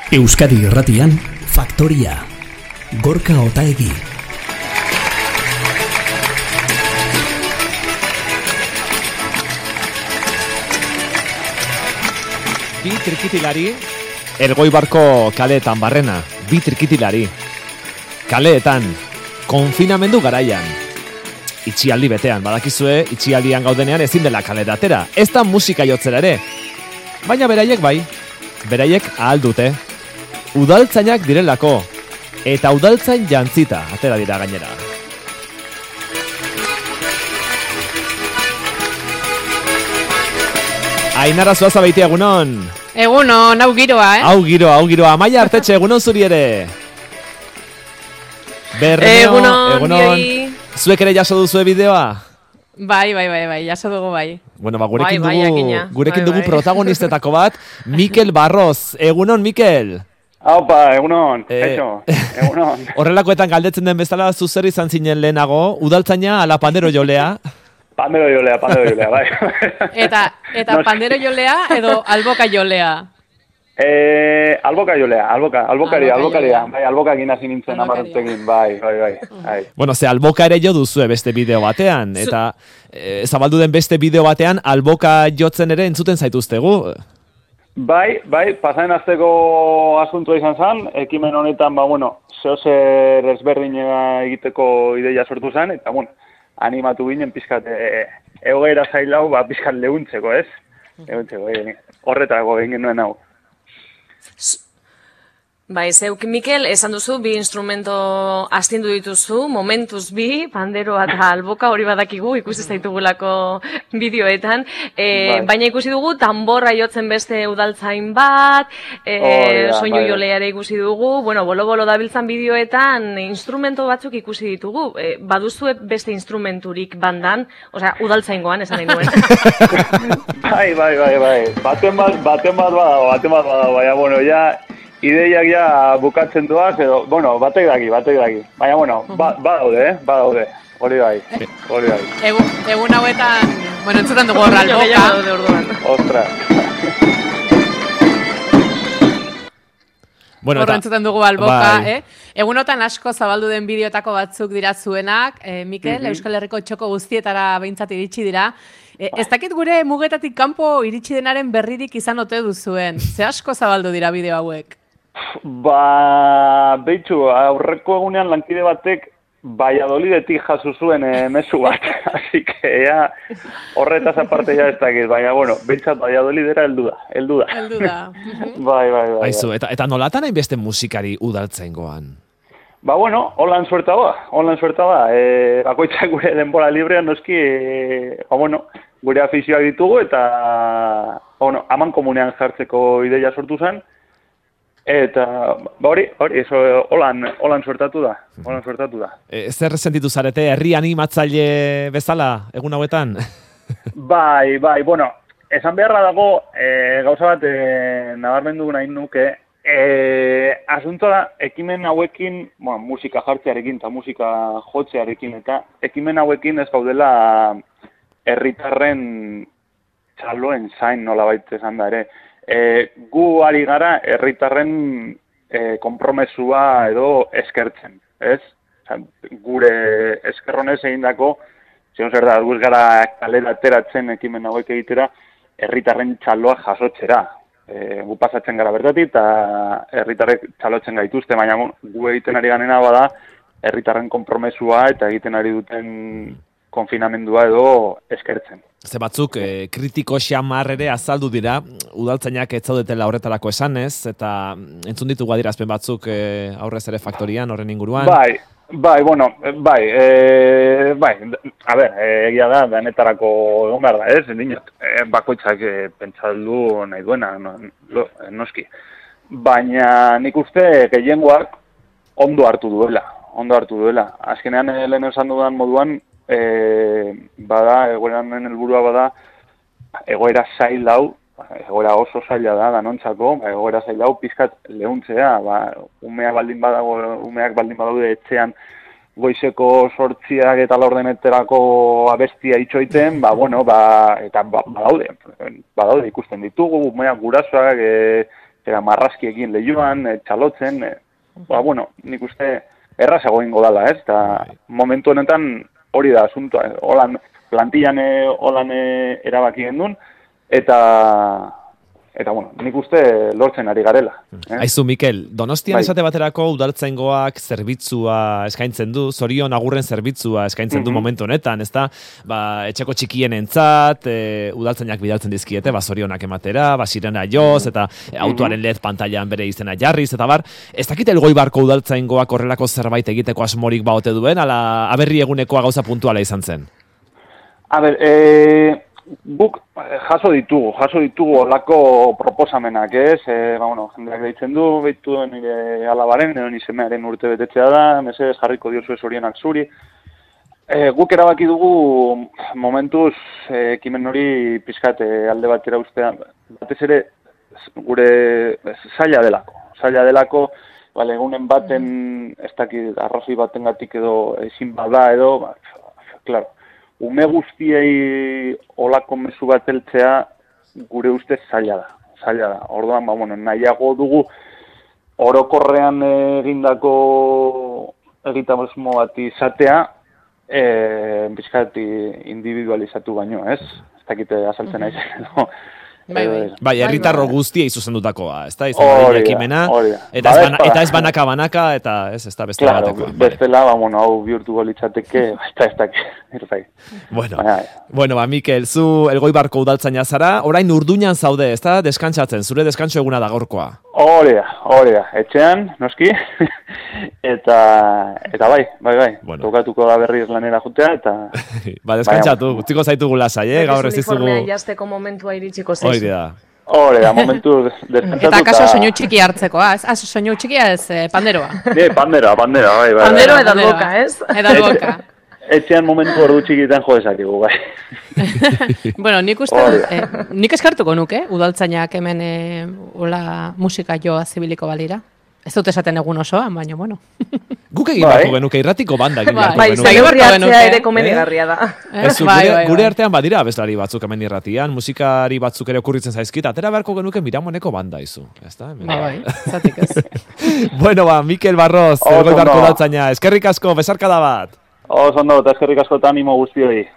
Euskadi Irratian, Faktoria, Gorka Otaegi. Bi trikitilari, Elgoibarko kaleetan barrena, bi trikitilari. Kaleetan, konfinamendu garaian. Itxialdi betean, badakizue, itxialdian gaudenean ezin dela kalera atera. Ez da musika jotzera ere. Baina beraiek bai, beraiek ahal dute. Udaltzainak direlako, eta udaltzain jantzita atera dira gainera. Ainara Zuaza Beitia, egunon. Egunon, hau giroa, Hau giroa. Amaia Artetxe, egunon zuri ere. Bermeo, egunon. Zuek ere jaso duzue bideoa? Bai, jaso dugu bai. Bueno, gurekin dugu protagonistetako bat, Mikel Barroz. Egunon, Mikel. Aupa, egunon, egunon. Horrelakoetan galdetzen den bezala, zu zer izan zinen lehenago, udaltzaina ala pandero jolea? Pandero jolea, bai. Eta pandero jolea edo alboka jolea? Albokaria. Bai, albokagin hasi nintzen amarrutegin, bai. Bueno, alboka ere jo duzue beste bideo batean, eta zabaldu den beste bideo batean, alboka jotzen ere entzuten zaituztegu. Bai, pasaen azteko asuntua izan zen, ekimen honetan, zehozer ezberdinera egiteko ideia sortu zen, eta, animatu ginen pizkat egoera zailau, pizkat lehuntzeko, ez? Horretako egin genuen hau. Bai, zeuk, Mikel, esan duzu, bi instrumento astindu dituzu, momentuz bi, panderoa eta alboka hori badakigu, ikusi zaitugulako bideoetan, baina ikusi dugu, tanborra jotzen beste udaltzain bat, soinu joleare ikusi dugu, bolo-bolo dabiltzan bideoetan, instrumento batzuk ikusi ditugu, baduzue beste instrumenturik bandan, udaltzaingoan, esan nahi nuen. Bai, baten bat badago, baina, ja, ideiak ja bukatzen duaz, edo, batek daki. Baina, badaude, hori bai. Egun hauetan, entzutan dugu horra alboka. Ostras. Horra entzutan dugu alboka, Egunotan asko zabaldu den bideotako batzuk dira zuenak, Mikel, Euskal Herriko txoko guztietara behintzat iritsi dira. Ez dakit gure mugetatik kanpo iritsi denaren berririk izan ote duzuen. Ze asko zabaldu dira bideo hauek? Beitzu, aurreko egunean lankide batek Valladolidetik jaso zuen mezu bat. Así que ya horretaz aparte ya ez dakit, baina, behintzat Valladolidera heldu da. Bai. Aizu, eta nolatan hainbeste musikari udaltzaingoan? Holan suerta ba. Bakoitzak gure denbora librean noski, gure afizioak ditugu eta, aman komunean jartzeko ideia sortu zen. Eta, hori, holan suertatu da. Zer sentitu zarete, herri animatzaile bezala, egun hauetan? Bai, esan beharra dago, gauza bat nabarmendu nahi nuke, asunto da, ekimen hauekin, musika jartzearekin eta musika jotzearekin, eta ekimen hauekin ez gaudela herritarren txaloen zain nolabait esan da ere. Gu ari gara herritarren konpromesua edo eskertzen, ez? Gure eskerronez egindako, zion zer da, guz gara kalera ateratzen ekimen hauek egitera, herritarren txaloa jasotzera. Gu pasatzen gara bertatik eta herritarrek txalotzen gaituzte, baina gu egiten ari ganena bada herritarren konpromesua eta egiten ari duten konfinamendua edo eskertzen. Ze batzuk kritiko xamar ere azaldu dira, udaltzainak ez zaudetela horretarako esanez, eta entzun ditugu adierazpen batzuk aurrez ere faktorian, horren inguruan. Egia da, denetarako egon behar da, ez? Dinot, bakoitzak pentsaldu nahi duena, noski. Baina nik uste gehiengoak ondo hartu duela. Azkenean lehen esan dudan moduan, egoeran helburua bada, egoera zail hau, egoera oso zaila da, danontzako, egoera zail hau pizkat lehuntzea, umeak baldin badaude etxean goizeko 8 eta 10 abestia itxoiten, eta badaude ikusten ditugu, umeak gurasoak, zera marrazkiekin lehioan, txalotzen, bueno, nik uste errazago ingo dala, ez? Eta momentu honetan hori da asuntoa, holan plantillan holan erabaki gendun, eta bueno, nik uste lortzen ari garela. Aizu, Mikel, Donostian esate baterako udaltzaingoak zerbitzua eskaintzen du, zorion agurren zerbitzua eskaintzen du momentu honetan, ezta? Etxeko txikien entzat, udaltzainak bidaltzen dizkiete, zorionak ematera, sirena joz, eta autoaren LED pantailan bere izena jarriz, eta bar, ez dakit Elgoibarko udaltzaingoak horrelako zerbait egiteko asmorik baote duen, ala aberri egunekoa gauza puntuala izan zen? A ber, guk jaso ditugu olako proposamenak, ez? Bueno, jendeak deitzen du, behitu nire alabaren, edo nisemearen urte betetzea da, mesedez jarriko diozu ez horienak zuri. Guk erabaki dugu momentuz ekimen hori pizkat alde batera ustean, batez ere gure zaila delako, egunen baten, ez dakit, arrazoi batengatik edo ezin bada edo, klaro. Ume guztiei olako mezu bat heltzea gure ustez zaila da. Orduan, nahiago dugu orokorrean egindako egitasmo bat izatea, bizkati individualizatu baino, ez? Ez dakite azaltzen naizen edo. Bai, herritarro guztiei zuzendutakoa, ez da? Izan ekimena, eta ez banaka, eta ez da beste bateko. Bestela, hau bihurtuko litzateke, ez da. Bueno, Mikel, zu Elgoibarko udaltzaina zara, orain Urduñan zaude, ez da? Deskantzatzen, zure deskantzo eguna da gaurkoa. Hori da, etxean, noski, eta bai, tokatuko da berriz lanera jutea, eta... Deskantzatu, utziko zaitugu lasai, gaur ez dizugu... Uniformea jazteko momentua iritsiko zaizu. Hori da, momentu deskantzatu eta... kaso soinu txiki hartzekoa, ez? Soinu txikia ez, panderoa. Pandera, bai. Pandero edo alboka, ez? Edo alboka. Etxean momentu ordu txikitan jo dezakigu, bai. Bueno, nik uste, nik eskartuko nuke, udaltzainak hemen hola musika joa zibiliko balira. Ez dut esaten egun osoan, baina, bueno. Guk egin bako genuke, irratiko banda egin bako genuke. Zagurri hartzea ere komenigarria da. Gure artean badira abeslari batzuk hemen irratian, musikari batzuk ere okurritzen zaizkit, atera beharko genuke Miramoneko banda izu. Bai, zatik ez. Bueno, Mikel Barroz, Elgoibarko udaltzaina, eskerrik asko, besarkada bat. Oso ondo, eta eskerrik asko eta animo guztioi.